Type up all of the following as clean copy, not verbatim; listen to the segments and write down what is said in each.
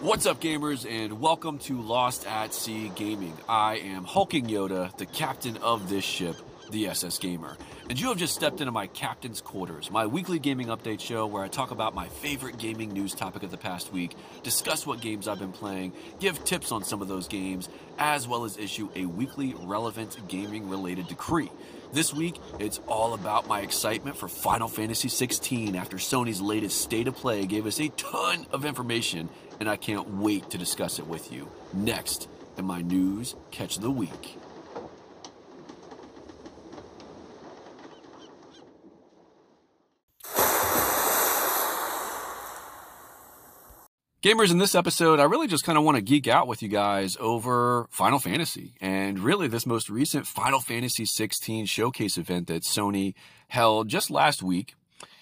What's up, gamers, and welcome to Lost at Sea Gaming. I am Hulking Yoda, the captain of this ship, the SS Gamer, and you have just stepped into my captain's quarters, my weekly gaming update show where I talk about my favorite gaming news topic of the past week, discuss what games I've been playing, give tips on some of those games, as well as issue a weekly relevant gaming-related decree. This week, it's all about my excitement for Final Fantasy XVI after Sony's latest State of Play gave us a ton of information, and I can't wait to discuss it with you. Next, in my news catch of the week. Gamers, in this episode, I really just kind of want to geek out with you guys over Final Fantasy, and really this most recent Final Fantasy XVI showcase event that Sony held just last week.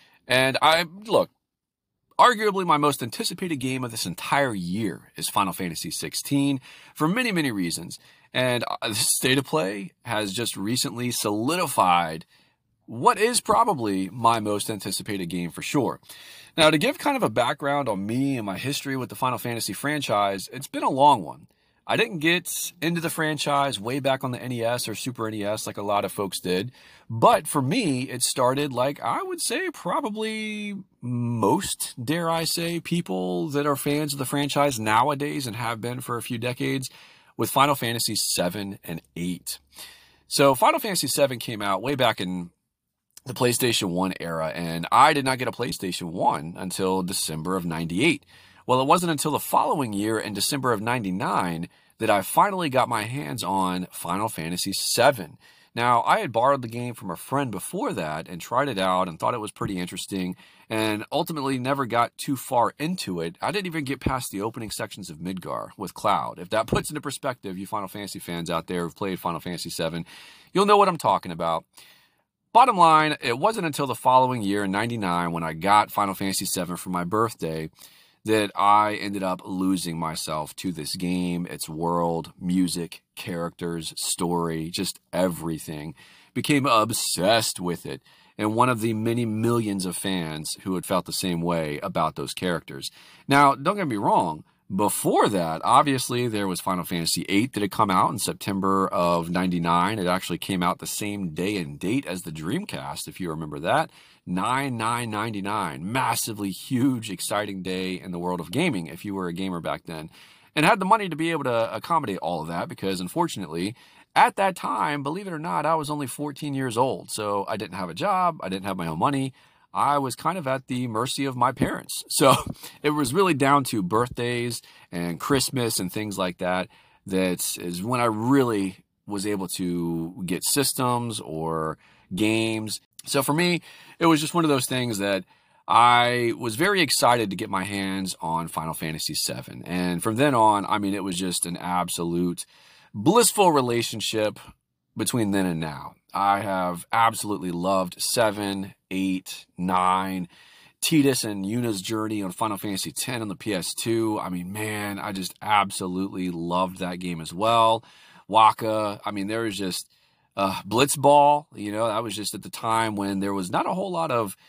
And look, arguably my most anticipated game of this entire year is Final Fantasy XVI for many, many reasons. And the State of Play has just recently solidified what is probably my most anticipated game for sure. Now, to give kind of a background on me and my history with the Final Fantasy franchise, it's been a long one. I didn't get into the franchise way back on the NES or Super NES like a lot of folks did, but for me, it started like I would say probably most, dare I say, people that are fans of the franchise nowadays and have been for a few decades with Final Fantasy 7 and 8. So Final Fantasy 7 came out way back in the PlayStation 1 era, and I did not get a PlayStation 1 until December of 98. Well, it wasn't until the following year in December of 99 that I finally got my hands on Final Fantasy 7. Now, I had borrowed the game from a friend before that and tried it out and thought it was pretty interesting and ultimately never got too far into it. I didn't even get past the opening sections of Midgar with Cloud. If that puts into perspective, you Final Fantasy fans out there who've played Final Fantasy 7, you'll know what I'm talking about. Bottom line, it wasn't until the following year in 99 when I got Final Fantasy VII for my birthday that I ended up losing myself to this game, its world, music, characters, story, just everything. Became obsessed with it, and one of the many millions of fans who had felt the same way about those characters. Now, don't get me wrong, before that, obviously, there was Final Fantasy VIII that had come out in September of 99. It actually came out the same day and date as the Dreamcast, if you remember that. 9/9/99. Massively huge, exciting day in the world of gaming, if you were a gamer back then. And had the money to be able to accommodate all of that, because unfortunately, at that time, believe it or not, I was only 14 years old. So I didn't have a job, I didn't have my own money. I was kind of at the mercy of my parents. So it was really down to birthdays and Christmas and things like that. That is when I really was able to get systems or games. So for me, it was just one of those things that I was very excited to get my hands on Final Fantasy VII. And from then on, I mean, it was just an absolute blissful relationship between then and now. I have absolutely loved 7, 8, 9, Tidus and Yuna's journey on Final Fantasy X on the PS2. I mean, man, I just absolutely loved that game as well. Waka, I mean, there was just Blitzball, that was just at the time when there was not a whole lot of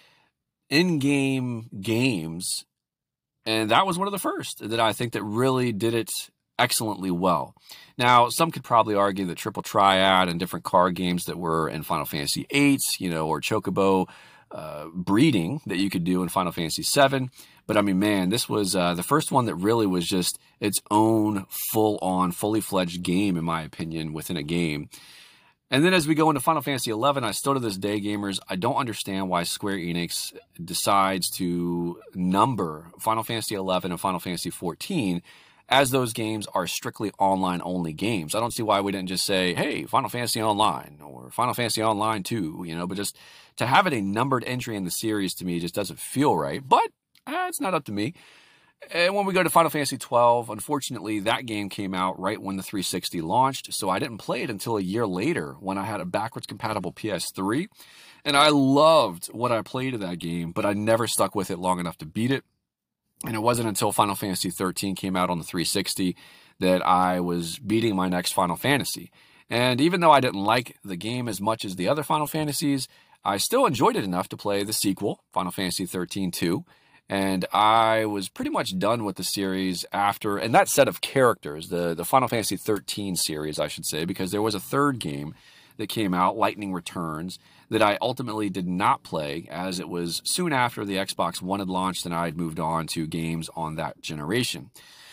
in-game games. And that was one of the first that I think that really did it excellently well. Now, some could probably argue that Triple Triad and different card games that were in Final Fantasy VIII, or Chocobo breeding that you could do in Final Fantasy VII. But I mean, man, this was the first one that really was just its own full-on, fully fledged game, in my opinion, within a game. And then as we go into Final Fantasy XI, I still to this day, gamers, I don't understand why Square Enix decides to number Final Fantasy XI and Final Fantasy XIV as those games are strictly online-only games. I don't see why we didn't just say, hey, Final Fantasy Online or Final Fantasy Online 2, but just to have it a numbered entry in the series to me just doesn't feel right. But it's not up to me. And when we go to Final Fantasy XII, unfortunately, that game came out right when the 360 launched, so I didn't play it until a year later when I had a backwards-compatible PS3. And I loved what I played of that game, but I never stuck with it long enough to beat it. And it wasn't until Final Fantasy XIII came out on the 360 that I was beating my next Final Fantasy. And even though I didn't like the game as much as the other Final Fantasies, I still enjoyed it enough to play the sequel, Final Fantasy XIII 2. And I was pretty much done with the series after, and that set of characters, the Final Fantasy 13 series, I should say, because there was a third game that came out, Lightning Returns, that I ultimately did not play, as it was soon after the Xbox One had launched and I had moved on to games on that generation.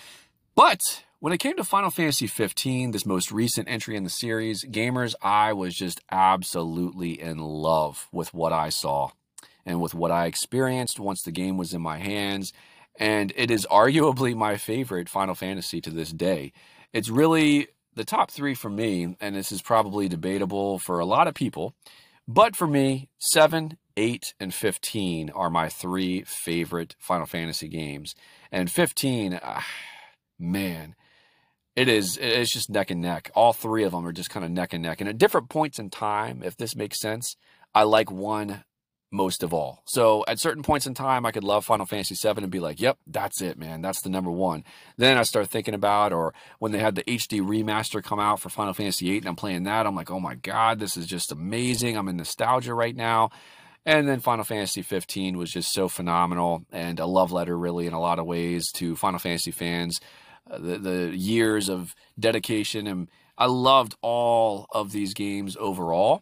But when it came to Final Fantasy 15, this most recent entry in the series, gamers, I was just absolutely in love with what I saw and with what I experienced once the game was in my hands. And it is arguably my favorite Final Fantasy to this day. It's really the top three for me, and this is probably debatable for a lot of people. But for me, 7, 8, and 15 are my three favorite Final Fantasy games. And 15, man, it's just neck and neck. All three of them are just kind of neck and neck. And at different points in time, if this makes sense, I like one most of all. So at certain points in time, I could love Final Fantasy 7 and be like, yep, that's it, man. That's the number one. Then I start thinking about, or when they had the HD remaster come out for Final Fantasy 8 and I'm playing that, I'm like, oh my God, this is just amazing. I'm in nostalgia right now. And then Final Fantasy 15 was just so phenomenal and a love letter, really, in a lot of ways to Final Fantasy fans. The years of dedication, and I loved all of these games overall.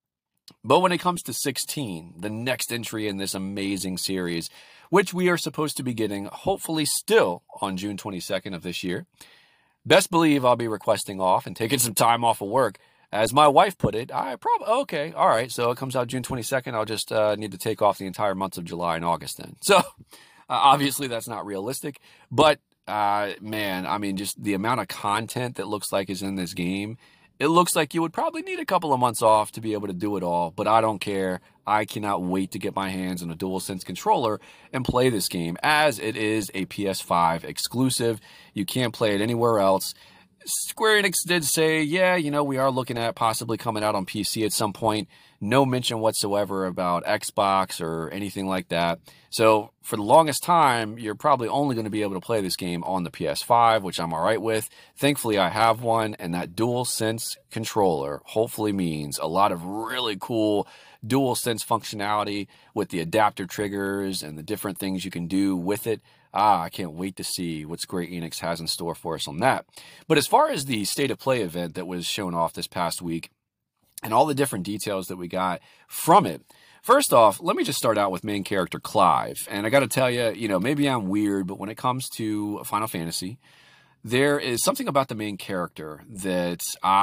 But when it comes to 16, the next entry in this amazing series, which we are supposed to be getting, hopefully still on June 22nd of this year, best believe I'll be requesting off and taking some time off of work. As my wife put it, okay, all right, so it comes out June 22nd. I'll just need to take off the entire months of July and August then. So obviously that's not realistic, but man, I mean, just the amount of content that looks like is in this game, it looks like you would probably need a couple of months off to be able to do it all, but I don't care. I cannot wait to get my hands on a DualSense controller and play this game, as it is a PS5 exclusive. You can't play it anywhere else. Square Enix did say, yeah, you know, we are looking at possibly coming out on PC at some point. No mention whatsoever about Xbox or anything like that. So for the longest time, you're probably only going to be able to play this game on the PS5, which I'm all right with. Thankfully, I have one, and that DualSense controller hopefully means a lot of really cool DualSense functionality with the adapter triggers and the different things you can do with it. I can't wait to see what Square Enix has in store for us on that. But as far as the State of Play event that was shown off this past week and all the different details that we got from it, first off, let me just start out with main character Clive. And I got to tell you, you know, maybe I'm weird, but when it comes to Final Fantasy, there is something about the main character that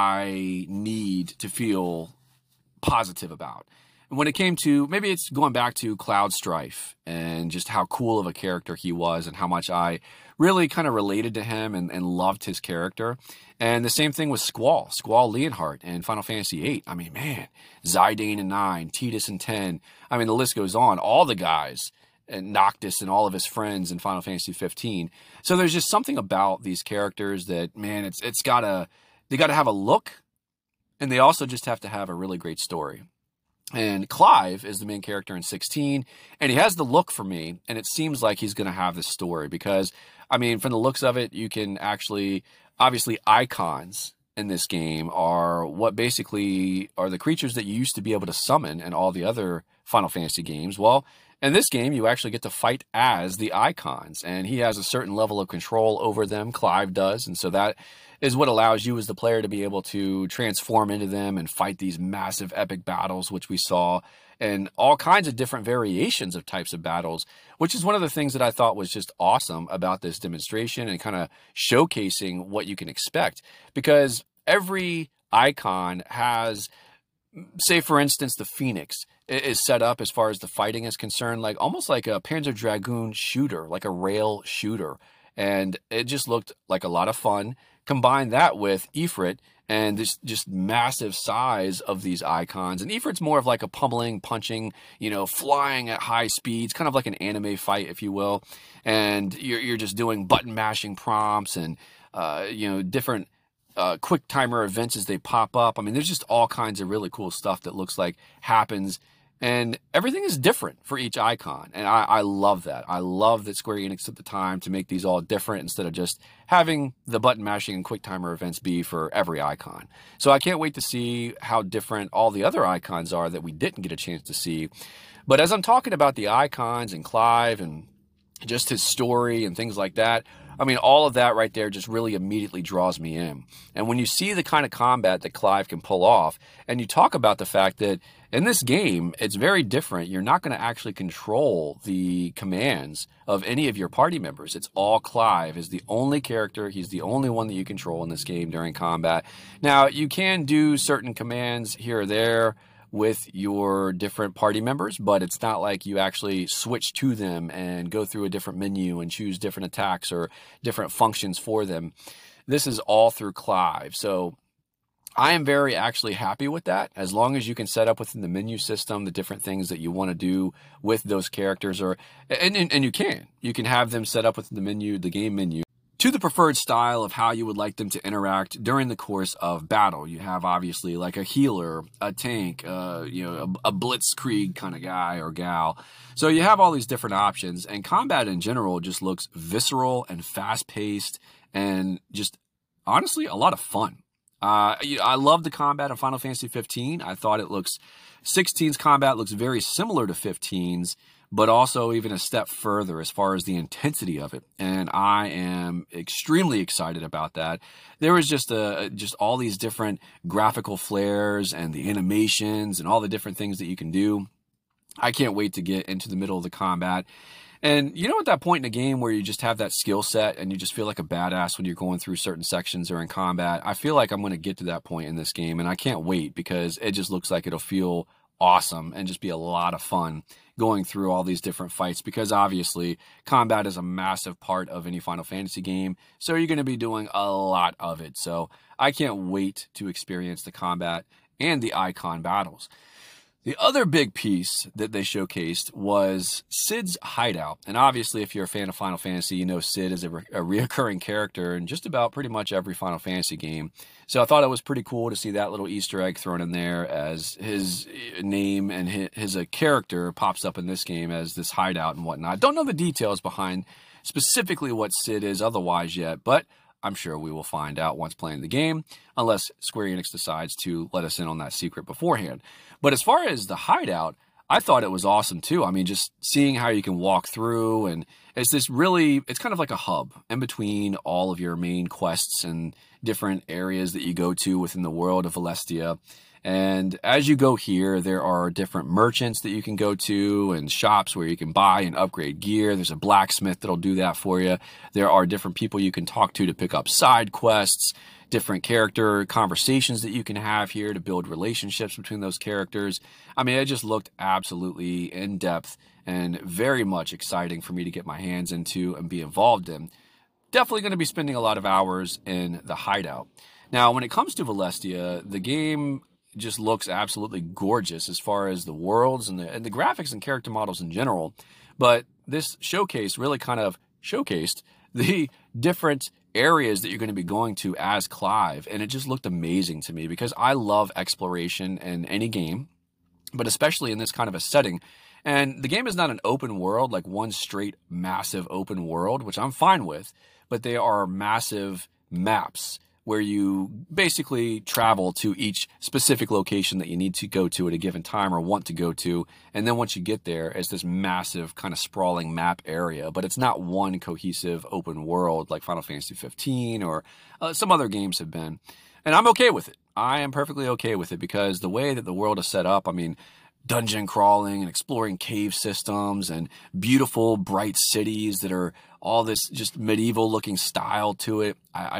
I need to feel positive about. When it came to, maybe it's going back to Cloud Strife and just how cool of a character he was and how much I really kind of related to him and loved his character. And the same thing with Squall Leonhardt and Final Fantasy VIII. I mean, man, Zidane in 9, Tidus in 10. I mean, the list goes on. All the guys, and Noctis and all of his friends in Final Fantasy 15. So there's just something about these characters that, man, they gotta have a look, and they also just have to have a really great story. And Clive is the main character in 16, and he has the look for me, and it seems like he's going to have this story because, I mean, from the looks of it, you can actually, obviously, icons in this game are what basically are the creatures that you used to be able to summon in all the other Final Fantasy games. Well, in this game, you actually get to fight as the icons, and he has a certain level of control over them, Clive does, and so that is what allows you as the player to be able to transform into them and fight these massive epic battles, which we saw, and all kinds of different variations of types of battles, which is one of the things that I thought was just awesome about this demonstration and kind of showcasing what you can expect, because every icon has, say for instance, the Phoenix is set up as far as the fighting is concerned, like almost like a Panzer Dragoon shooter, like a rail shooter. And it just looked like a lot of fun. Combine that with Ifrit and this just massive size of these icons. And Ifrit's more of like a pummeling, punching, you know, flying at high speeds, kind of like an anime fight, if you will. And you're just doing button mashing prompts and, you know, different quick timer events as they pop up. I mean, there's just all kinds of really cool stuff that looks like happens. And everything is different for each icon. And I love that. I love that Square Enix took the time to make these all different instead of just having the button mashing and quick timer events be for every icon. So I can't wait to see how different all the other icons are that we didn't get a chance to see. But as I'm talking about the icons and Clive and just his story and things like that. I mean, all of that right there just really immediately draws me in. And when you see the kind of combat that Clive can pull off, and you talk about the fact that in this game, it's very different. You're not going to actually control the commands of any of your party members. It's all Clive is the only character. He's the only one that you control in this game during combat. Now, you can do certain commands here or there with your different party members, but it's not like you actually switch to them and go through a different menu and choose different attacks or different functions for them. This is all through Clive. So I am very actually happy with that, as long as you can set up within the menu system the different things that you want to do with those characters, and you can have them set up within the menu, the game menu, to the preferred style of how you would like them to interact during the course of battle. You have obviously like a healer, a tank, a blitzkrieg kind of guy or gal. So you have all these different options, and combat in general just looks visceral and fast-paced and just honestly a lot of fun. I love the combat in Final Fantasy 15. I thought 16's combat looks very similar to 15's, but also even a step further as far as the intensity of it. And I am extremely excited about that. There was just all these different graphical flares and the animations and all the different things that you can do. I can't wait to get into the middle of the combat. And at that point in the game where you just have that skill set and you just feel like a badass when you're going through certain sections or in combat, I feel like I'm going to get to that point in this game, and I can't wait because it just looks like it'll feel awesome and just be a lot of fun going through all these different fights, because obviously combat is a massive part of any Final Fantasy game, so you're going to be doing a lot of it. So I can't wait to experience the combat and the icon battles. The other big piece that they showcased was Cid's hideout. And obviously, if you're a fan of Final Fantasy, you know Cid is a reoccurring character in just about pretty much every Final Fantasy game. So I thought it was pretty cool to see that little Easter egg thrown in there, as his name and his character pops up in this game as this hideout and whatnot. Don't know the details behind specifically what Cid is otherwise yet, but I'm sure we will find out once playing the game, unless Square Enix decides to let us in on that secret beforehand. But as far as the hideout, I thought it was awesome too. I mean, just seeing how you can walk through, and it's kind of like a hub in between all of your main quests and different areas that you go to within the world of Celestia. And as you go here, there are different merchants that you can go to and shops where you can buy and upgrade gear. There's a blacksmith that'll do that for you. There are different people you can talk to pick up side quests, different character conversations that you can have here to build relationships between those characters. I mean, it just looked absolutely in-depth and very much exciting for me to get my hands into and be involved in. Definitely going to be spending a lot of hours in the hideout. Now, when it comes to Celestia, the game just looks absolutely gorgeous as far as the worlds and the graphics and character models in general. But this showcase really kind of showcased the different areas that you're going to be going to as Clive. And it just looked amazing to me, because I love exploration in any game, but especially in this kind of a setting. And the game is not an open world, like one straight massive open world, which I'm fine with, but they are massive maps where you basically travel to each specific location that you need to go to at a given time or want to go to. And then once you get there, it's this massive kind of sprawling map area, but it's not one cohesive open world like Final Fantasy 15 or some other games have been. And I'm okay with it. I am perfectly okay with it, because the way that the world is set up, I mean, dungeon crawling and exploring cave systems and beautiful bright cities that are all this just medieval looking style to it.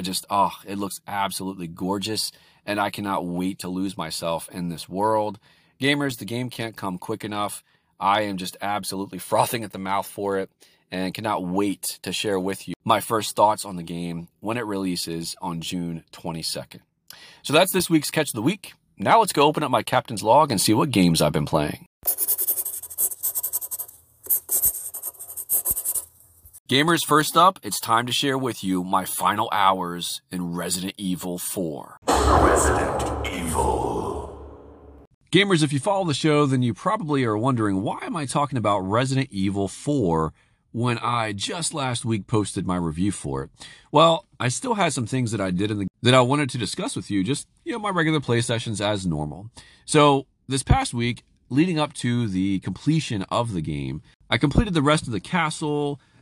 It looks absolutely gorgeous, and I cannot wait to lose myself in this world. Gamers, the game can't come quick enough. I am just absolutely frothing at the mouth for it, and cannot wait to share with you my first thoughts on the game when it releases on June 22nd. So that's this week's Catch of the Week. Now let's go open up my captain's log and see what games I've been playing. Gamers, first up, it's time to share with you my final hours in Resident Evil 4. Resident Evil. Gamers, if you follow the show, then you probably are wondering, why am I talking about Resident Evil 4 when I just last week posted my review for it? Well, I still had some things that I did that I wanted to discuss with you, just, my regular play sessions as normal. So this past week, leading up to the completion of the game, I completed the rest of the castle,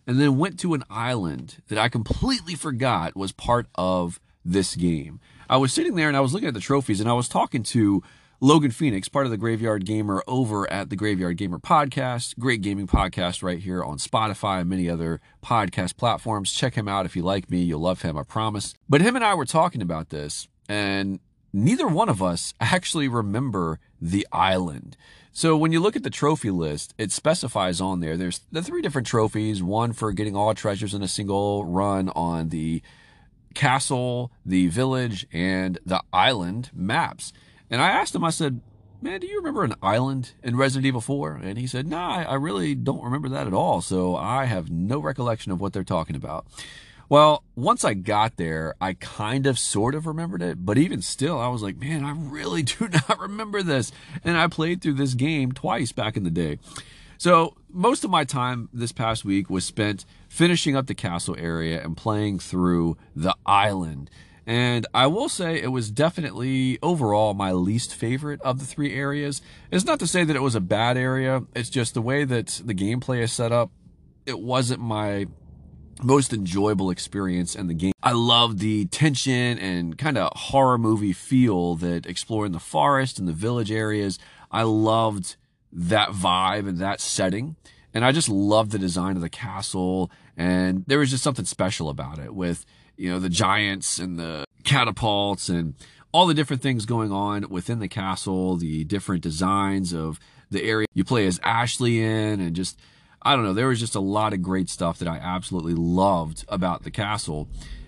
and then went to an island that I completely forgot was part of this game. I was sitting there and I was looking at the trophies, and I was talking to Logan Phoenix, part of the Graveyard Gamer, over at the Graveyard Gamer podcast. Great gaming podcast right here on Spotify and many other podcast platforms. Check him out if you like me. You'll love him, I promise. But him and I were talking about this, and neither one of us actually remember the island. So when you look at the trophy list, it specifies on there's the 3 different trophies, one for getting all treasures in a single run on the castle, the village, and the island maps. And I asked him, I said, man, do you remember an island in Resident Evil 4? And he said, nah, I really don't remember that at all. So I have no recollection of what they're talking about. Well, once I got there, I kind of sort of remembered it. But even still, I was like, man, I really do not remember this. And I played through this game twice back in the day. So most of my time this past week was spent finishing up the castle area and playing through the island. And I will say it was definitely overall my least favorite of the 3 areas. It's not to say that it was a bad area. It's just the way that the gameplay is set up. It wasn't my most enjoyable experience in the game. I love the tension and kind of horror movie feel that exploring the forest and the village areas. I loved that vibe and that setting. And I just loved the design of the castle. And there was just something special about it with, you know, the giants and the catapults and all the different things going on within the castle, the different designs of the area you play as Ashley in, and just, I don't know, there was just a lot of great stuff that I absolutely loved about the castle.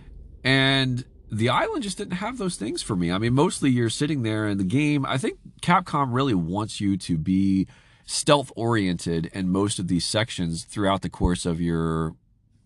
And the island just didn't have those things for me. I mean, mostly you're sitting there in the game. I think Capcom really wants you to be stealth oriented in most of these sections throughout the course of your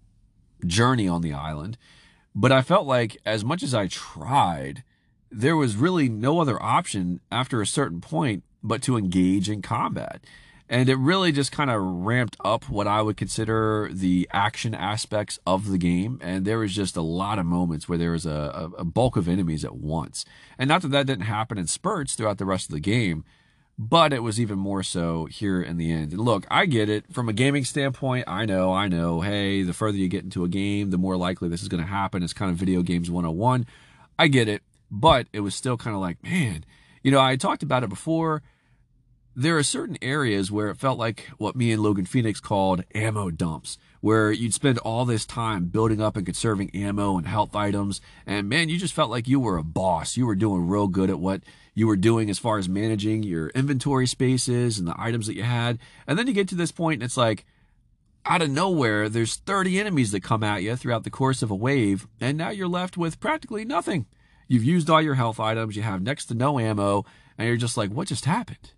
journey on the island. But I felt like as much as I tried, there was really no other option after a certain point but to engage in combat. And it really just kind of ramped up what I would consider the action aspects of the game. And there was just a lot of moments where there was a bulk of enemies at once. And not that that didn't happen in spurts throughout the rest of the game, but it was even more so here in the end. And look, I get it. From a gaming standpoint, I know, hey, the further you get into a game, the more likely this is going to happen. It's kind of video games 101. I get it. But it was still kind of like, man, you know, I talked about it before. There are certain areas where it felt like what me and Logan Phoenix called ammo dumps, where you'd spend all this time building up and conserving ammo and health items. And man, you just felt like you were a boss. You were doing real good at what you were doing as far as managing your inventory spaces and the items that you had. And then you get to this point and it's like, out of nowhere, there's 30 enemies that come at you throughout the course of a wave. And now you're left with practically nothing. You've used all your health items. You have next to no ammo. And you're just like, what just happened?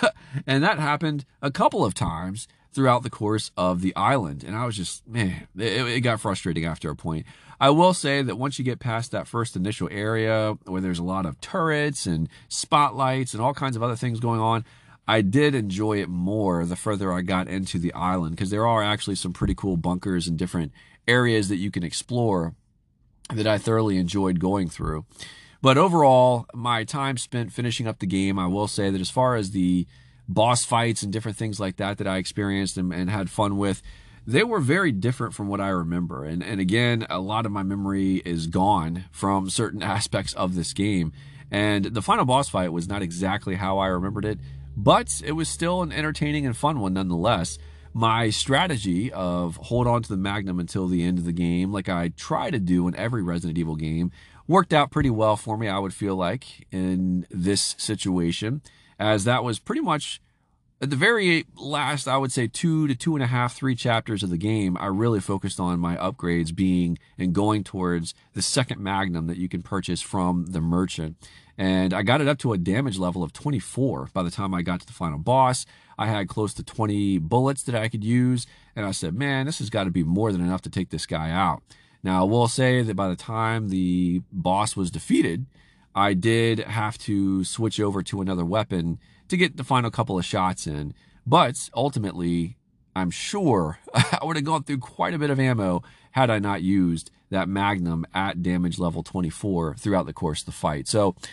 And that happened a couple of times throughout the course of the island. And I was just, man, it got frustrating after a point. I will say that once you get past that first initial area where there's a lot of turrets and spotlights and all kinds of other things going on, I did enjoy it more the further I got into the island, because there are actually some pretty cool bunkers and different areas that you can explore that I thoroughly enjoyed going through. But overall, my time spent finishing up the game, I will say that as far as the boss fights and different things like that I experienced and had fun with, they were very different from what I remember. And again, a lot of my memory is gone from certain aspects of this game. And the final boss fight was not exactly how I remembered it, but it was still an entertaining and fun one nonetheless. My strategy of hold on to the Magnum until the end of the game, like I try to do in every Resident Evil game, worked out pretty well for me, I would feel like, in this situation, as that was pretty much at the very last, I would say 2 to 2.5, 3 chapters of the game. I really focused on my upgrades being and going towards the second Magnum that you can purchase from the merchant. And I got it up to a damage level of 24 by the time I got to the final boss. I had close to 20 bullets that I could use. And I said, man, this has got to be more than enough to take this guy out. Now, I will say that by the time the boss was defeated, I did have to switch over to another weapon to get the final couple of shots in. But ultimately, I'm sure I would have gone through quite a bit of ammo had I not used that Magnum at damage level 24 throughout the course of the fight. So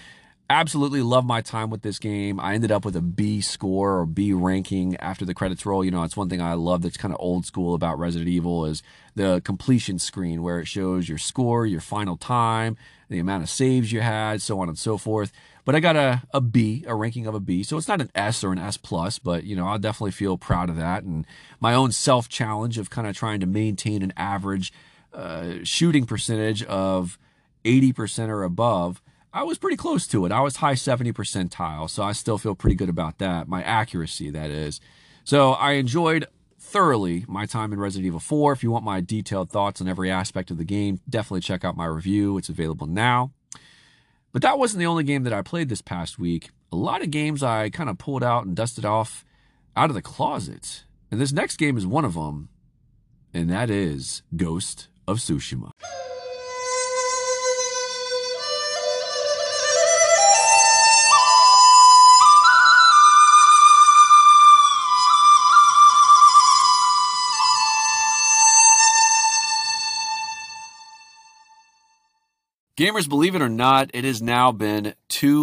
Absolutely love my time with this game. I ended up with a B score or B ranking after the credits roll. You know, it's one thing I love that's kind of old school about Resident Evil is the completion screen where it shows your score, your final time, the amount of saves you had, so on and so forth. But I got a B, a ranking of a B. So it's not an S or an S plus, but you know, I'll definitely feel proud of that. And my own self challenge of kind of trying to maintain an average shooting percentage of 80% or above, I was pretty close to it. I was high 70 percentile, so I still feel pretty good about that. My accuracy, that is. So I enjoyed thoroughly my time in Resident Evil 4. If you want my detailed thoughts on every aspect of the game, definitely check out my review. It's available now. But that wasn't the only game that I played this past week. A lot of games I kind of pulled out and dusted off out of the closet. And this next game is one of them, and that is Ghost of Tsushima. Gamers, believe it or not, it has now been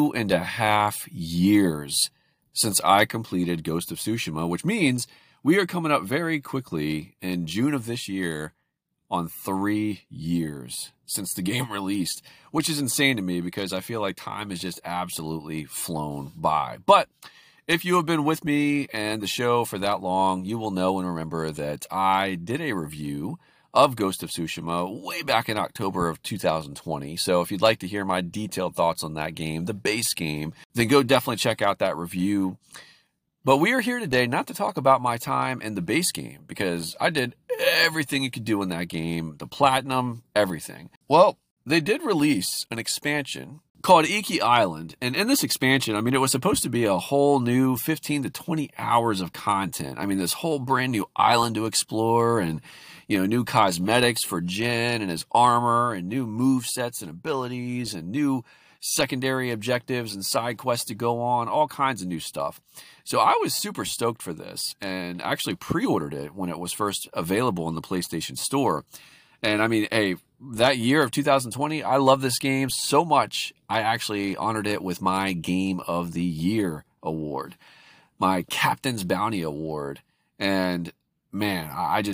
2.5 years since I completed Ghost of Tsushima, which means we are coming up very quickly in June of this year on 3 years since the game released, which is insane to me because I feel like time has just absolutely flown by. But if you have been with me and the show for that long, you will know and remember that I did a review of Ghost of Tsushima way back in October of 2020. So if you'd like to hear my detailed thoughts on that game, the base game, then go definitely check out that review. But we are here today not to talk about my time in the base game, because I did everything you could do in that game, the platinum, everything. Well, they did release an expansion called Iki Island. And in this expansion, I mean, it was supposed to be a whole new 15 to 20 hours of content. I mean, this whole brand new island to explore and, you know, new cosmetics for Jin and his armor and new move sets and abilities and new secondary objectives and side quests to go on, all kinds of new stuff. So I was super stoked for this and actually pre-ordered it when it was first available in the PlayStation Store. And I mean, hey, that year of 2020, I love this game so much, I actually honored it with my Game of the Year award, my Captain's Bounty award. And man,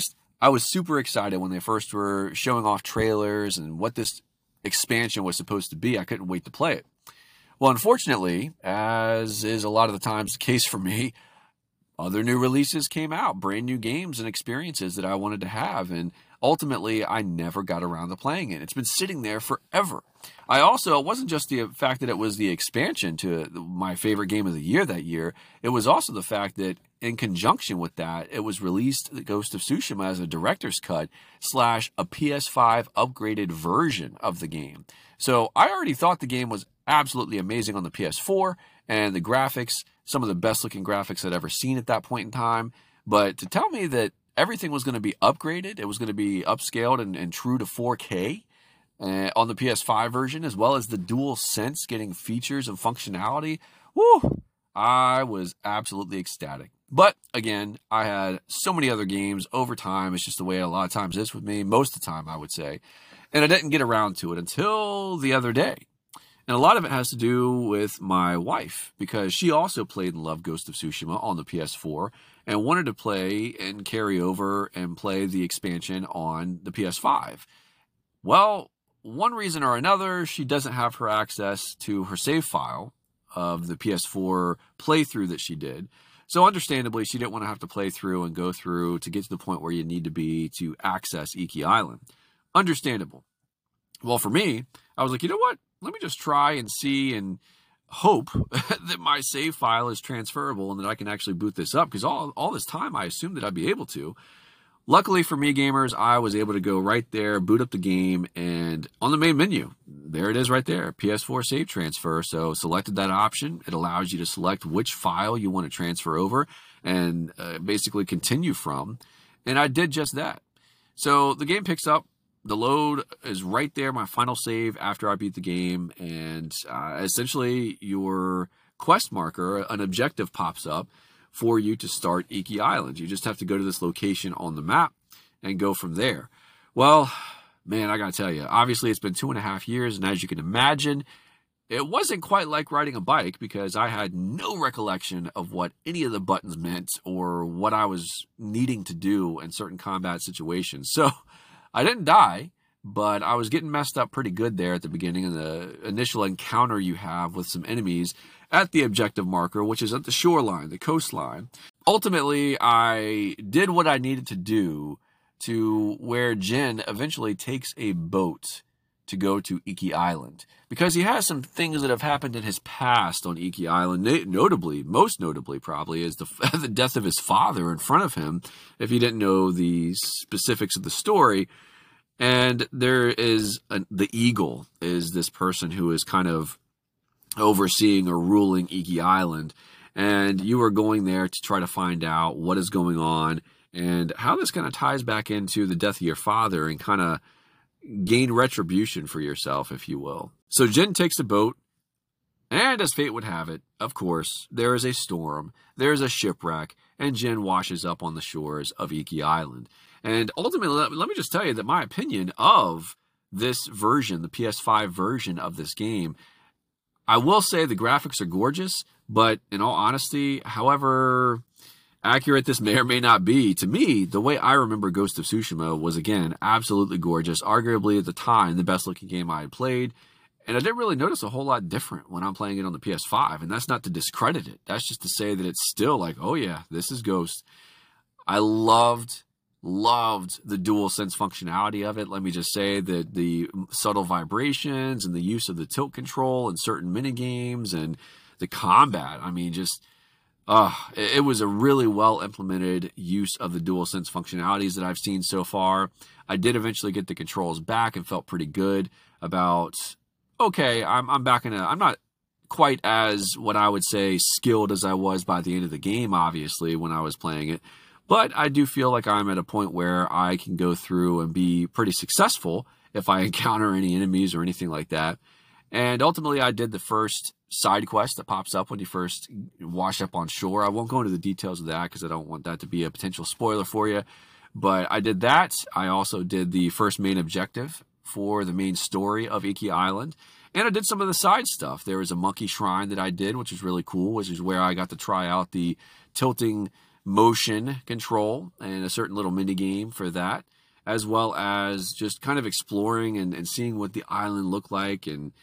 I was super excited when they first were showing off trailers and what this expansion was supposed to be. I couldn't wait to play it. Well, unfortunately, as is a lot of the times the case for me, other new releases came out, brand new games and experiences that I wanted to have, and ultimately I never got around to playing it. It's been sitting there forever. It wasn't just the fact that it was the expansion to my favorite game of the year that year, it was also the fact that in conjunction with that, it was released, the Ghost of Tsushima, as a director's cut / a PS5 upgraded version of the game. So I already thought the game was absolutely amazing on the PS4, and the graphics, some of the best looking graphics I'd ever seen at that point in time. But to tell me that everything was going to be upgraded, it was going to be upscaled and true to 4K on the PS5 version, as well as the DualSense getting features and functionality, woo, I was absolutely ecstatic. But again, I had so many other games over time. It's just the way a lot of times is with me, most of the time I would say. And I didn't get around to it until the other day. And a lot of it has to do with my wife, because she also played and loved Ghost of Tsushima on the PS4 and wanted to play and carry over and play the expansion on the PS5. Well, one reason or another, she doesn't have her access to her save file of the PS4 playthrough that she did. So understandably, she didn't want to have to play through and go through to get to the point where you need to be to access Iki Island. Understandable. Well, for me, I was like, you know what? Let me just try and see and hope that my save file is transferable and that I can actually boot this up, because all this time I assumed that I'd be able to. Luckily for me, gamers, I was able to go right there, boot up the game, and on the main menu, there it is right there, PS4 save transfer. So selected that option. It allows you to select which file you want to transfer over and basically continue from. And I did just that. So the game picks up. The load is right there, my final save after I beat the game, and essentially your quest marker, an objective pops up for you to start Iki Island. You just have to go to this location on the map and go from there. Well, man, I gotta tell you, obviously it's been 2.5 years, and as you can imagine, It wasn't quite like riding a bike because I had no recollection of what any of the buttons meant or what I was needing to do in certain combat situations. So I didn't die, but I was getting messed up pretty good there at the beginning of the initial encounter you have with some enemies at the objective marker, which is at the shoreline, the coastline. Ultimately, I did what I needed to do to where Jin eventually takes a boat to go to Iki Island, because he has some things that have happened in his past on Iki Island. Notably, most notably probably, is the death of his father in front of him, if you didn't know the specifics of the story. And there is the Eagle is this person who is kind of overseeing or ruling Iki Island, and you are going there to try to find out what is going on and how this kind of ties back into the death of your father and kind of gain retribution for yourself, if you will. So Jin takes the boat, and as fate would have it, of course, there is a storm, there is a shipwreck, and Jin washes up on the shores of Iki Island. And ultimately, let me just tell you that my opinion of this version, the PS5 version of this game, I will say the graphics are gorgeous, but in all honesty, however accurate this may or may not be, to me, the way I remember Ghost of Tsushima was, again, absolutely gorgeous. Arguably, at the time, the best-looking game I had played. And I didn't really notice a whole lot different when I'm playing it on the PS5. And that's not to discredit it. That's just to say that it's still like, oh yeah, this is Ghost. I loved the DualSense functionality of it. Let me just say that the subtle vibrations and the use of the tilt control in certain minigames and the combat, I mean, just... it was a really well implemented use of the DualSense functionalities that I've seen so far. I did eventually get the controls back and felt pretty good about, okay, I'm back in I'm not quite as, what I would say, skilled as I was by the end of the game, obviously, when I was playing it. But I do feel like I'm at a point where I can go through and be pretty successful if I encounter any enemies or anything like that. And ultimately, I did the first side quest that pops up when you first wash up on shore. I won't go into the details of that because I don't want that to be a potential spoiler for you. But I did that. I also did the first main objective for the main story of Iki Island. And I did some of the side stuff. There was a monkey shrine that I did, which was really cool, which is where I got to try out the tilting motion control and a certain little mini game for that, as well as just kind of exploring and seeing what the island looked like. And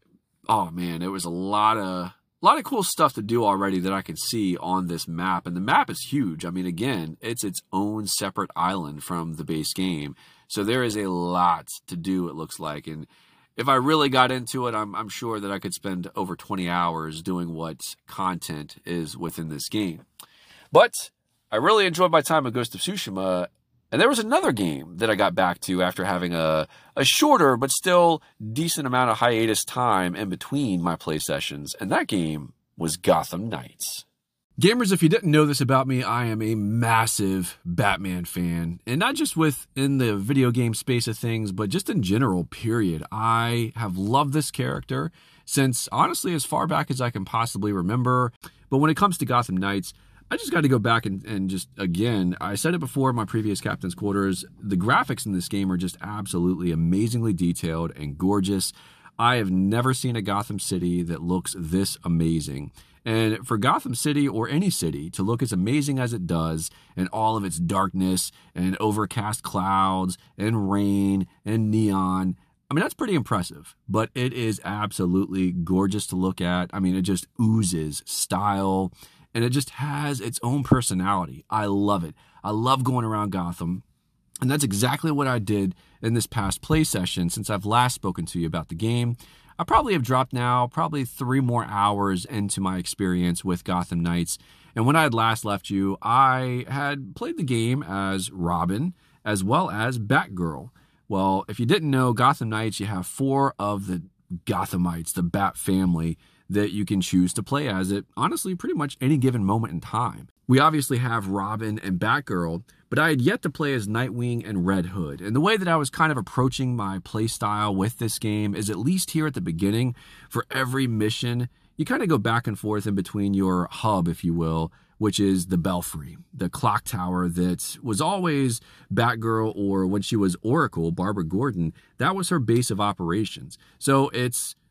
oh man, it was a lot of cool stuff to do already that I can see on this map. And the map is huge. I mean, again, it's its own separate island from the base game. So there is a lot to do, it looks like. And if I really got into it, I'm sure that I could spend over 20 hours doing what content is within this game. But I really enjoyed my time at Ghost of Tsushima. And there was another game that I got back to after having a shorter but still decent amount of hiatus time in between my play sessions, and that game was Gotham Knights. Gamers, if you didn't know this about me, I am a massive Batman fan, and not just within the video game space of things, but just in general, period. I have loved this character since, honestly, as far back as I can possibly remember. But when it comes to Gotham Knights, I just got to go back and just, again, I said it before in my previous Captain's Quarters, the graphics in this game are just absolutely amazingly detailed and gorgeous. I have never seen a Gotham City that looks this amazing. And for Gotham City or any city to look as amazing as it does in all of its darkness and overcast clouds and rain and neon, I mean, that's pretty impressive, but it is absolutely gorgeous to look at. I mean, it just oozes style. And it just has its own personality. I love it. I love going around Gotham. And that's exactly what I did in this past play session since I've last spoken to you about the game. I probably have dropped now probably 3 more hours into my experience with Gotham Knights. And when I had last left you, I had played the game as Robin as well as Batgirl. Well, if you didn't know, Gotham Knights, you have 4 of the Gothamites, the Bat family, that you can choose to play as at, honestly, pretty much any given moment in time. We obviously have Robin and Batgirl, but I had yet to play as Nightwing and Red Hood. And the way that I was kind of approaching my play style with this game is, at least here at the beginning, for every mission, you kind of go back and forth in between your hub, if you will, which is the Belfry, the clock tower that was always Batgirl, or when she was Oracle, Barbara Gordon, that was her base of operations. So it's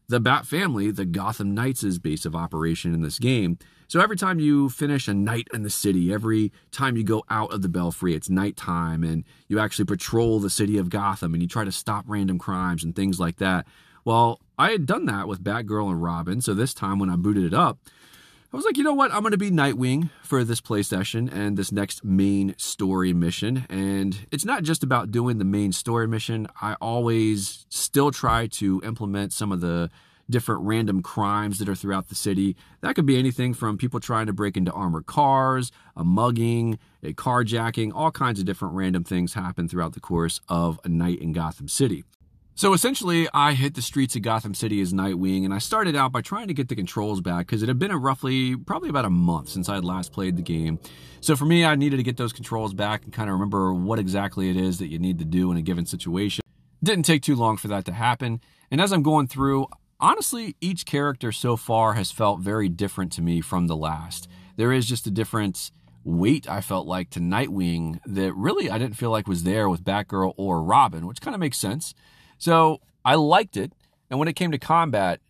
the Bat family, the Gotham Knights' base of operation in this game. So every time you finish a night in the city, every time you go out of the Belfry, it's nighttime, and you actually patrol the city of Gotham, and you try to stop random crimes and things like that. Well, I had done that with Batgirl and Robin, so this time when I booted it up, I was like, you know what? I'm going to be Nightwing for this play session and this next main story mission. And it's not just about doing the main story mission. I always still try to implement some of the different random crimes that are throughout the city. That could be anything from people trying to break into armored cars, a mugging, a carjacking, all kinds of different random things happen throughout the course of a night in Gotham City. So essentially, I hit the streets of Gotham City as Nightwing, and I started out by trying to get the controls back because it had been probably about a month since I had last played the game. So for me, I needed to get those controls back and kind of remember what exactly it is that you need to do in a given situation. Didn't take too long for that to happen. And as I'm going through, honestly, each character so far has felt very different to me from the last. There is just a different weight, I felt like, to Nightwing that really I didn't feel like was there with Batgirl or Robin, which kind of makes sense. So I liked it, and when it came to combat,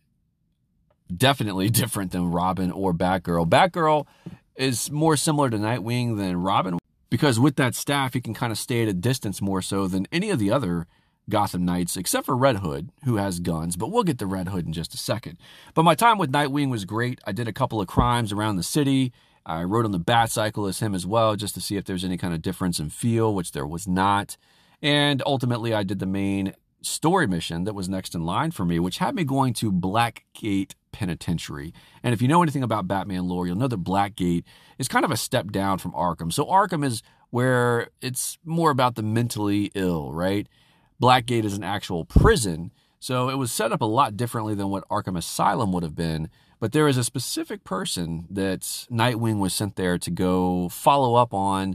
definitely different than Robin or Batgirl. Batgirl is more similar to Nightwing than Robin, because with that staff, he can kind of stay at a distance more so than any of the other Gotham Knights, except for Red Hood, who has guns, but we'll get to Red Hood in just a second. But my time with Nightwing was great. I did a couple of crimes around the city. I rode on the Batcycle as him as well, just to see if there's any kind of difference in feel, which there was not. And ultimately, I did the main story mission that was next in line for me, which had me going to Blackgate Penitentiary. And if you know anything about Batman lore, you'll know that Blackgate is kind of a step down from Arkham. So Arkham is where it's more about the mentally ill, right? Blackgate is an actual prison, so it was set up a lot differently than what Arkham Asylum would have been. But there is a specific person that Nightwing was sent there to go follow up on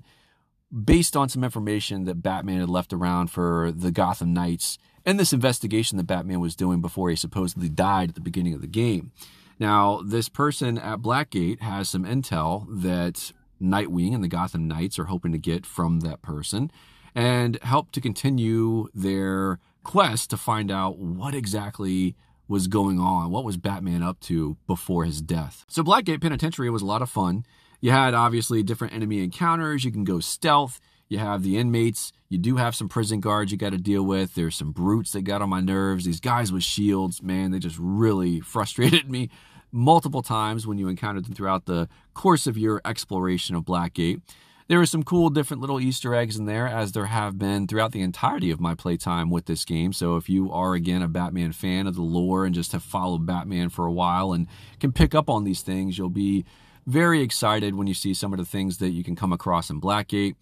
based on some information that Batman had left around for the Gotham Knights and this investigation that Batman was doing before he supposedly died at the beginning of the game. Now, this person at Blackgate has some intel that Nightwing and the Gotham Knights are hoping to get from that person and help to continue their quest to find out what exactly was going on, what was Batman up to before his death. So Blackgate Penitentiary was a lot of fun. You had, obviously, different enemy encounters. You can go stealth. You have the inmates. You do have some prison guards you got to deal with. There's some brutes that got on my nerves. These guys with shields, man, they just really frustrated me multiple times when you encountered them throughout the course of your exploration of Blackgate. There were some cool different little Easter eggs in there, as there have been throughout the entirety of my playtime with this game. So if you are, again, a Batman fan of the lore and just have followed Batman for a while and can pick up on these things, you'll be very excited when you see some of the things that you can come across in Blackgate.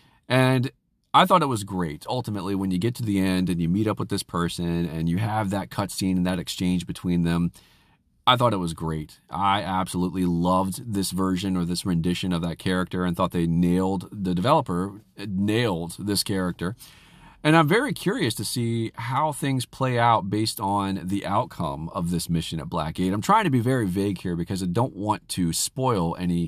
And I thought it was great. Ultimately, when you get to the end and you meet up with this person and you have that cutscene and that exchange between them, I thought it was great. I absolutely loved this version or this rendition of that character and thought the developer nailed this character. And I'm very curious to see how things play out based on the outcome of this mission at Blackgate. I'm trying to be very vague here because I don't want to spoil any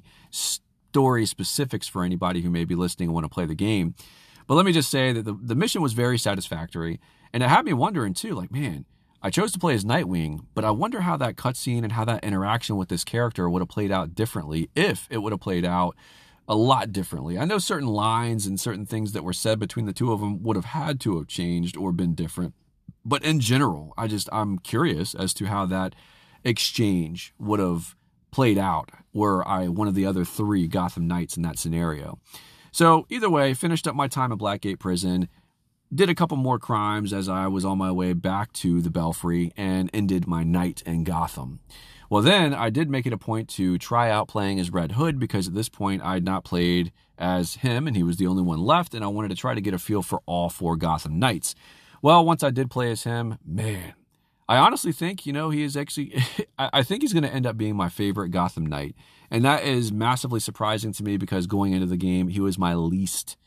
story specifics for anybody who may be listening and want to play the game. But let me just say that the mission was very satisfactory. And it had me wondering too, like, man, I chose to play as Nightwing, but I wonder how that cutscene and how that interaction with this character would have played out differently, if it would have played out a lot differently. I know certain lines and certain things that were said between the two of them would have had to have changed or been different. But in general, I'm curious as to how that exchange would have played out were I one of the other three Gotham Knights in that scenario. So either way, finished up my time at Blackgate Prison, did a couple more crimes as I was on my way back to the Belfry, and ended my night in Gotham. Well, then I did make it a point to try out playing as Red Hood, because at this point I had not played as him and he was the only one left, and I wanted to try to get a feel for all four Gotham Knights. Well, once I did play as him, man, I honestly think, he is actually, I think he's going to end up being my favorite Gotham Knight. And that is massively surprising to me, because going into the game, he was my least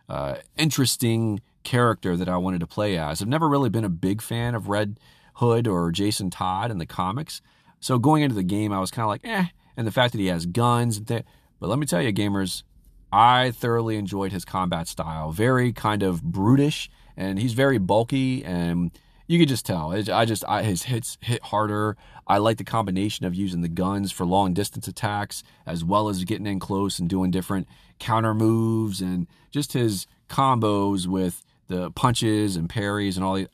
interesting character that I wanted to play as. I've never really been a big fan of Red Hood or Jason Todd in the comics. So going into the game, I was kind of like, and the fact that he has guns. But let me tell you, gamers, I thoroughly enjoyed his combat style. Very kind of brutish, and he's very bulky, and you could just tell. His hits hit harder. I like the combination of using the guns for long distance attacks, as well as getting in close and doing different counter moves, and just his combos with the punches and parries and all these.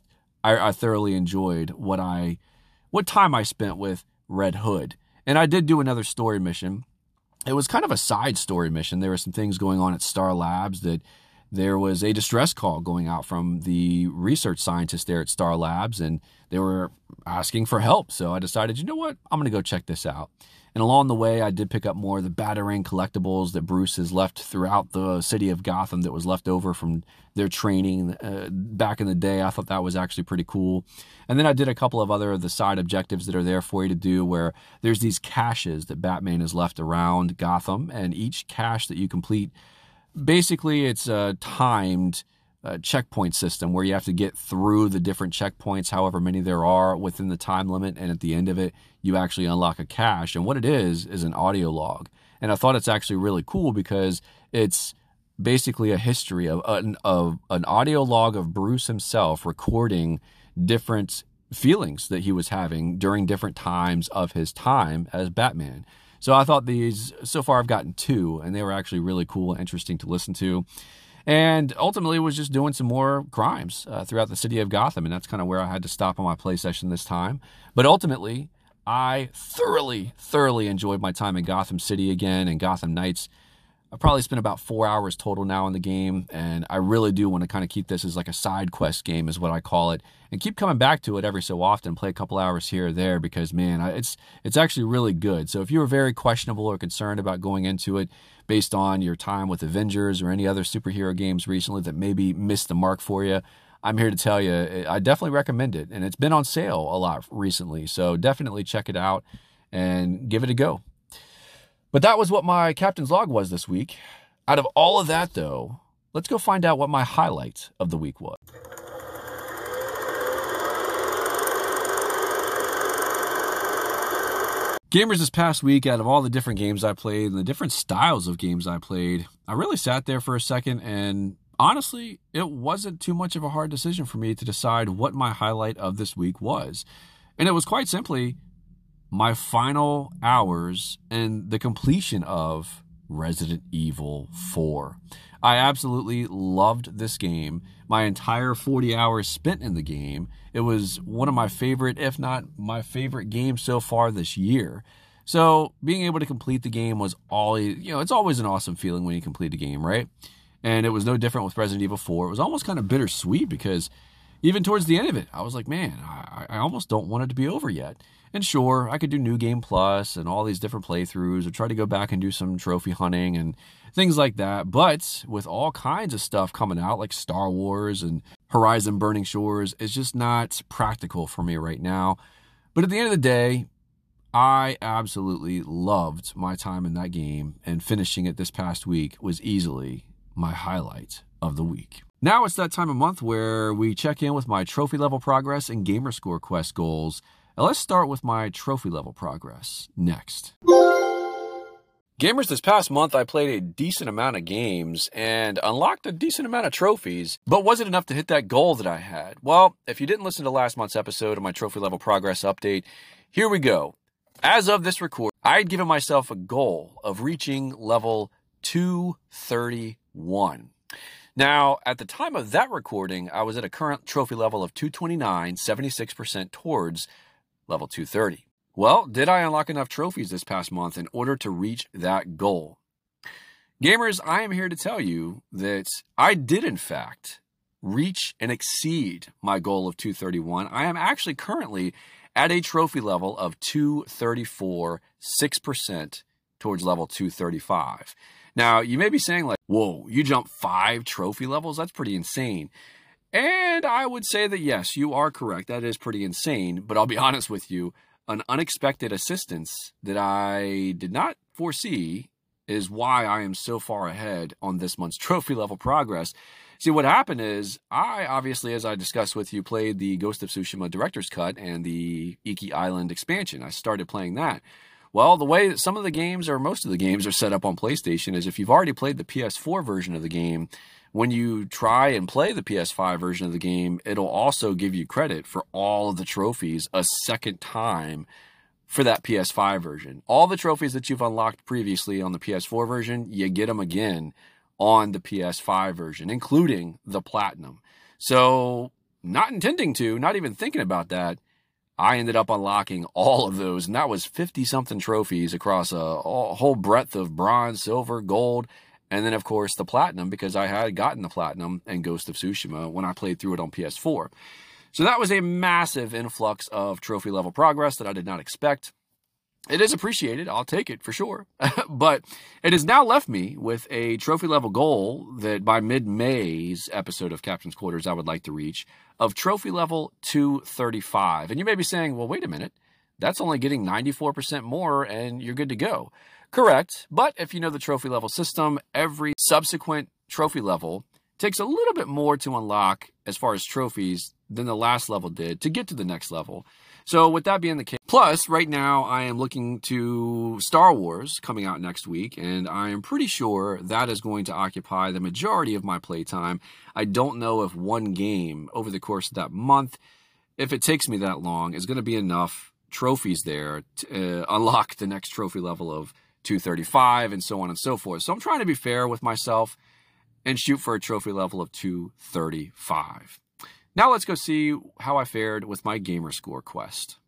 I thoroughly enjoyed what time I spent with Red Hood. And I did do another story mission. It was kind of a side story mission. There were some things going on at Star Labs that there was a distress call going out from the research scientists there at Star Labs, and they were asking for help. So I decided, you know what? I'm going to go check this out. And along the way, I did pick up more of the Batarang collectibles that Bruce has left throughout the city of Gotham that was left over from their training back in the day. I thought that was actually pretty cool. And then I did a couple of other of the side objectives that are there for you to do, where there's these caches that Batman has left around Gotham, and each cache that you complete, basically it's a timed checkpoint system where you have to get through the different checkpoints, however many there are, within the time limit, and at the end of it you actually unlock a cache. And what it is an audio log. And I thought it's actually really cool because it's basically a history of an audio log of Bruce himself recording different feelings that he was having during different times of his time as Batman. So I thought these, so far I've gotten 2, and they were actually really cool and interesting to listen to. And ultimately was just doing some more crimes throughout the city of Gotham, and that's kind of where I had to stop on my play session this time. But ultimately, I thoroughly enjoyed my time in Gotham City again and Gotham Knights. I probably spent about 4 hours total now in the game, and I really do want to kind of keep this as like a side quest game is what I call it, and keep coming back to it every so often, play a couple hours here or there, because man, it's actually really good. So if you were very questionable or concerned about going into it based on your time with Avengers or any other superhero games recently that maybe missed the mark for you, I'm here to tell you, I definitely recommend it, and it's been on sale a lot recently, so definitely check it out and give it a go. But that was what my captain's log was this week. Out of all of that, though, let's go find out what my highlight of the week was. Gamers, this past week, out of all the different games I played and the different styles of games I played, I really sat there for a second, and honestly, it wasn't too much of a hard decision for me to decide what my highlight of this week was. And it was quite simply my final hours and the completion of Resident Evil 4. I absolutely loved this game. My entire 40 hours spent in the game. It was one of my favorite, if not my favorite game so far this year. So being able to complete the game was always, it's always an awesome feeling when you complete a game, right? And it was no different with Resident Evil 4. It was almost kind of bittersweet because even towards the end of it, I was like, man, I almost don't want it to be over yet. And sure, I could do New Game Plus and all these different playthroughs or try to go back and do some trophy hunting and things like that. But with all kinds of stuff coming out like Star Wars and Horizon Burning Shores, it's just not practical for me right now. But at the end of the day, I absolutely loved my time in that game, and finishing it this past week was easily my highlight of the week. Now it's that time of month where we check in with my trophy level progress and Gamerscore Quest goals. Now let's start with my trophy level progress next. Gamers, this past month I played a decent amount of games and unlocked a decent amount of trophies, but was it enough to hit that goal that I had? Well, if you didn't listen to last month's episode of my trophy level progress update, here we go. As of this record, I had given myself a goal of reaching level 231. Now, at the time of that recording, I was at a current trophy level of 229, 76% towards level 230. Well, did I unlock enough trophies this past month in order to reach that goal? Gamers, I am here to tell you that I did, in fact, reach and exceed my goal of 231. I am actually currently at a trophy level of 234, 6% towards level 235. Now, you may be saying like, whoa, you jumped 5 trophy levels? That's pretty insane. And I would say that yes, you are correct. That is pretty insane. But I'll be honest with you, an unexpected assistance that I did not foresee is why I am so far ahead on this month's trophy level progress. See, what happened is I obviously, as I discussed with you, played the Ghost of Tsushima Director's Cut and the Iki Island expansion. I started playing that. Well, the way that some of the games or most of the games are set up on PlayStation is if you've already played the PS4 version of the game, when you try and play the PS5 version of the game, it'll also give you credit for all of the trophies a second time for that PS5 version. All the trophies that you've unlocked previously on the PS4 version, you get them again on the PS5 version, including the Platinum. So, not intending to, not even thinking about that, I ended up unlocking all of those, and that was 50-something trophies across a whole breadth of bronze, silver, gold, and then, of course, the Platinum, because I had gotten the Platinum in Ghost of Tsushima when I played through it on PS4. So that was a massive influx of trophy level progress that I did not expect. It is appreciated. I'll take it for sure. But it has now left me with a trophy level goal that by mid-May's episode of Captain's Quarters I would like to reach of trophy level 235. And you may be saying, well, wait a minute. That's only getting 94% more and you're good to go. Correct. But if you know the trophy level system, every subsequent trophy level takes a little bit more to unlock as far as trophies than the last level did to get to the next level. So with that being the case, plus right now I am looking to Star Wars coming out next week, and I am pretty sure that is going to occupy the majority of my playtime. I don't know if one game over the course of that month, if it takes me that long, is going to be enough trophies there to unlock the next trophy level of 235 and so on and so forth. So I'm trying to be fair with myself and shoot for a trophy level of 235. Now let's go see how I fared with my Gamerscore quest.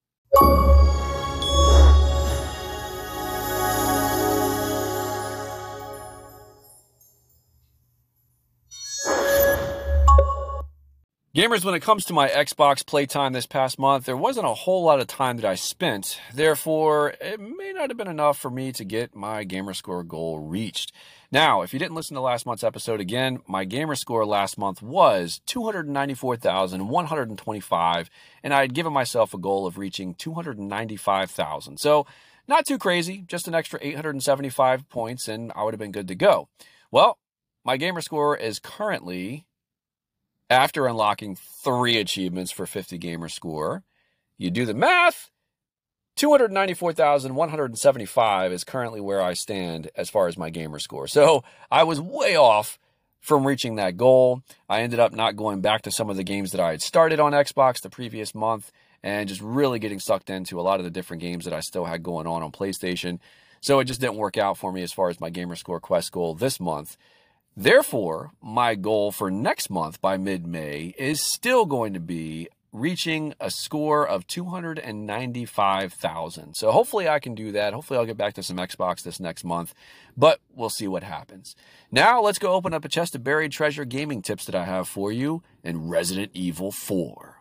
Gamers, when it comes to my Xbox playtime this past month, there wasn't a whole lot of time that I spent. Therefore, it may not have been enough for me to get my Gamerscore goal reached. Now, if you didn't listen to last month's episode again, my Gamerscore last month was 294,125, and I had given myself a goal of reaching 295,000. So, not too crazy, just an extra 875 points, and I would have been good to go. Well, my Gamerscore is currently, after unlocking 3 achievements for 50 Gamerscore, you do the math, 294,175 is currently where I stand as far as my Gamerscore. So I was way off from reaching that goal. I ended up not going back to some of the games that I had started on Xbox the previous month and just really getting sucked into a lot of the different games that I still had going on PlayStation. So it just didn't work out for me as far as my Gamerscore quest goal this month. Therefore, my goal for next month by mid-May is still going to be reaching a score of 295,000. So hopefully I can do that. Hopefully I'll get back to some Xbox this next month, but we'll see what happens. Now let's go open up a chest of buried treasure gaming tips that I have for you in Resident Evil 4.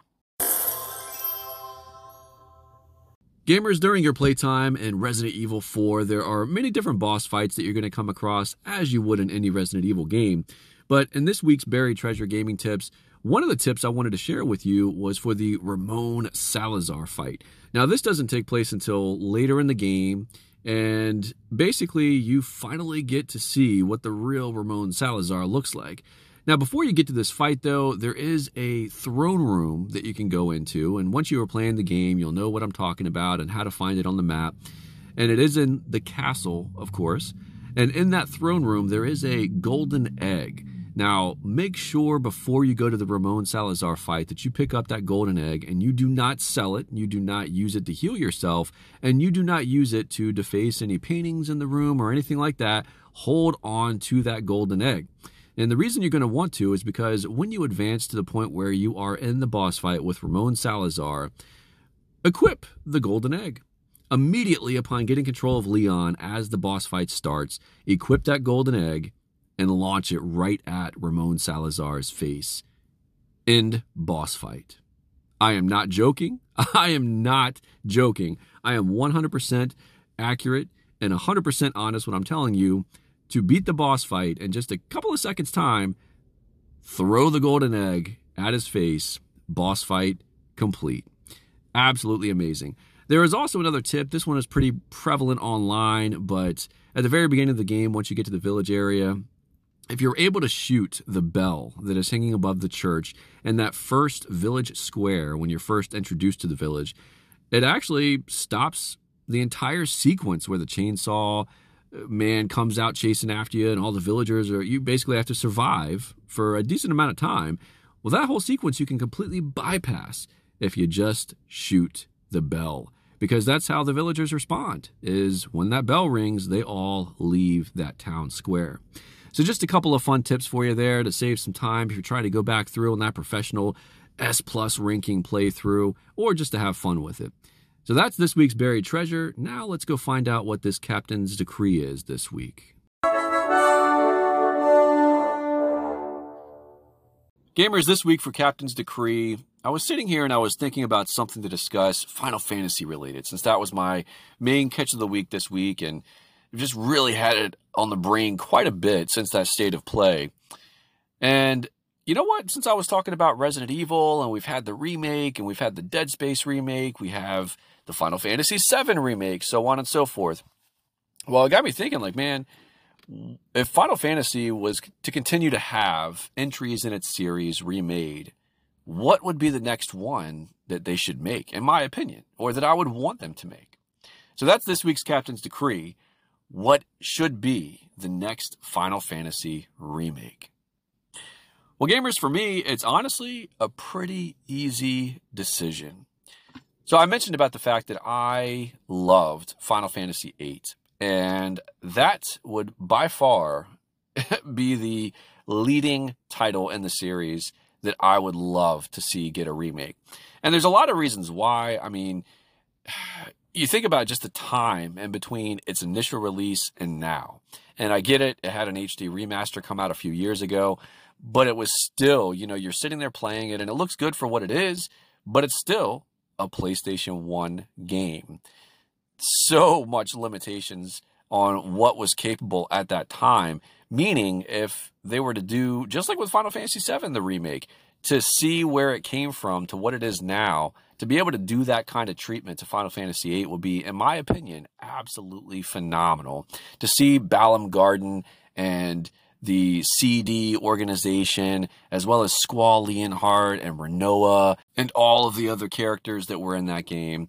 Gamers, during your playtime in Resident Evil 4, there are many different boss fights that you're going to come across as you would in any Resident Evil game. But in this week's Buried Treasure Gaming Tips, one of the tips I wanted to share with you was for the Ramon Salazar fight. Now, this doesn't take place until later in the game, and basically you finally get to see what the real Ramon Salazar looks like. Now, before you get to this fight, though, there is a throne room that you can go into, and once you are playing the game, you'll know what I'm talking about and how to find it on the map. And it is in the castle, of course, and in that throne room, there is a golden egg. Now, make sure before you go to the Ramon Salazar fight that you pick up that golden egg and you do not sell it, you do not use it to heal yourself, and you do not use it to deface any paintings in the room or anything like that. Hold on to that golden egg. And the reason you're going to want to is because when you advance to the point where you are in the boss fight with Ramon Salazar, equip the golden egg. Immediately upon getting control of Leon as the boss fight starts, equip that golden egg and launch it right at Ramon Salazar's face. End boss fight. I am not joking. I am not joking. I am 100% accurate and 100% honest when I'm telling you to beat the boss fight in just a couple of seconds' time, throw the golden egg at his face, boss fight complete. Absolutely amazing. There is also another tip. This one is pretty prevalent online, but at the very beginning of the game, once you get to the village area, if you're able to shoot the bell that is hanging above the church in that first village square when you're first introduced to the village, it actually stops the entire sequence where the chainsaw man comes out chasing after you and all the villagers you basically have to survive for a decent amount of time. Well, that whole sequence you can completely bypass if you just shoot the bell, because that's how the villagers respond, is when that bell rings, they all leave that town square. So just a couple of fun tips for you there to save some time if you're trying to go back through on that professional S+ ranking playthrough, or just to have fun with it. So that's this week's Buried Treasure. Now let's go find out what this Captain's Decree is this week. Gamers, this week for Captain's Decree, I was sitting here and I was thinking about something to discuss Final Fantasy related, since that was my main catch of the week this week, and I've just really had it on the brain quite a bit since that state of play. And you know what? Since I was talking about Resident Evil, and we've had the remake, and we've had the Dead Space remake, we have the Final Fantasy VII remake, so on and so forth. Well, it got me thinking, like, man, if Final Fantasy was to continue to have entries in its series remade, what would be the next one that they should make, in my opinion, or that I would want them to make? So that's this week's Captain's Decree. What should be the next Final Fantasy remake? Well, gamers, for me, it's honestly a pretty easy decision. So I mentioned about the fact that I loved Final Fantasy VIII, and that would by far be the leading title in the series that I would love to see get a remake. And there's a lot of reasons why. I mean, you think about just the time in between its initial release and now. And I get it, it had an HD remaster come out a few years ago, but it was still, you know, you're sitting there playing it and it looks good for what it is, but it's still a PlayStation 1 game. So much limitations on what was capable at that time, meaning if they were to do, just like with Final Fantasy VII, the remake, to see where it came from to what it is now, to be able to do that kind of treatment to Final Fantasy VIII would be, in my opinion, absolutely phenomenal. To see Balamb Garden and the CD organization, as well as Squall Leonhardt and Rinoa, and all of the other characters that were in that game.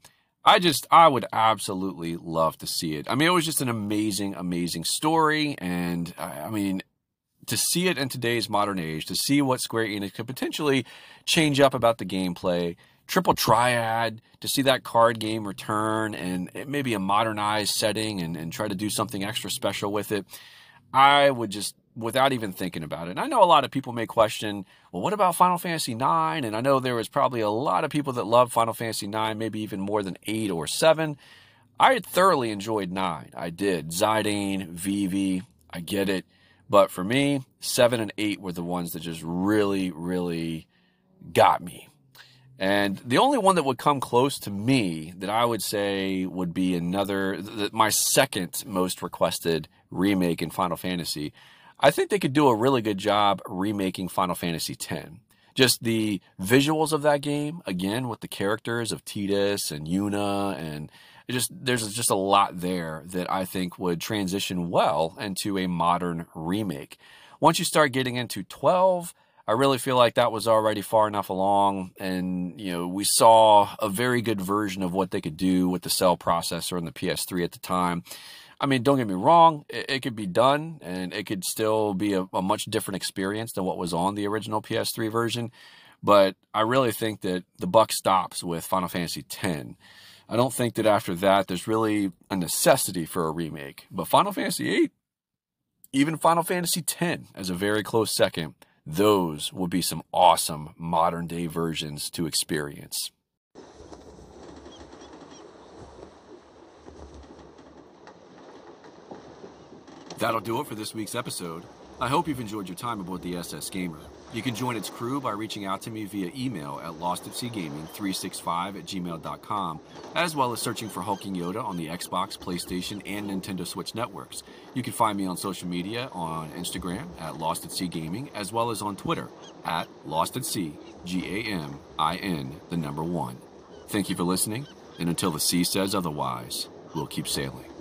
I would absolutely love to see it. I mean, it was just an amazing, amazing story. And I mean, to see it in today's modern age, to see what Square Enix could potentially change up about the gameplay, Triple Triad, to see that card game return and maybe a modernized setting and try to do something extra special with it, I would just, without even thinking about it. And I know a lot of people may question, well, what about Final Fantasy IX? And I know there was probably a lot of people that loved Final Fantasy IX, maybe even more than 8 or 7. I thoroughly enjoyed 9. I did. Zidane, Vivi, I get it. But for me, 7 and 8 were the ones that just really, really got me. And the only one that would come close to me that I would say would be my second most requested remake in Final Fantasy, I think they could do a really good job remaking Final Fantasy X. Just the visuals of that game, again, with the characters of Tidus and Yuna, and there's just a lot there that I think would transition well into a modern remake. Once you start getting into 12, I really feel like that was already far enough along, and you know, we saw a very good version of what they could do with the Cell processor and the PS3 at the time. I mean, don't get me wrong, it could be done, and it could still be a much different experience than what was on the original PS3 version, but I really think that the buck stops with Final Fantasy X. I don't think that after that there's really a necessity for a remake, but Final Fantasy VIII, even Final Fantasy X as a very close second, those would be some awesome modern-day versions to experience. That'll do it for this week's episode. I hope you've enjoyed your time aboard the SS Gamer. You can join its crew by reaching out to me via email at lostAtSeaGaming365@gmail.com, as well as searching for Hulking Yoda on the Xbox, PlayStation, and Nintendo Switch networks. You can find me on social media on Instagram at LostAtSeaGaming, as well as on Twitter at LostAtSea, GAMIN1. Thank you for listening, and until the sea says otherwise, we'll keep sailing.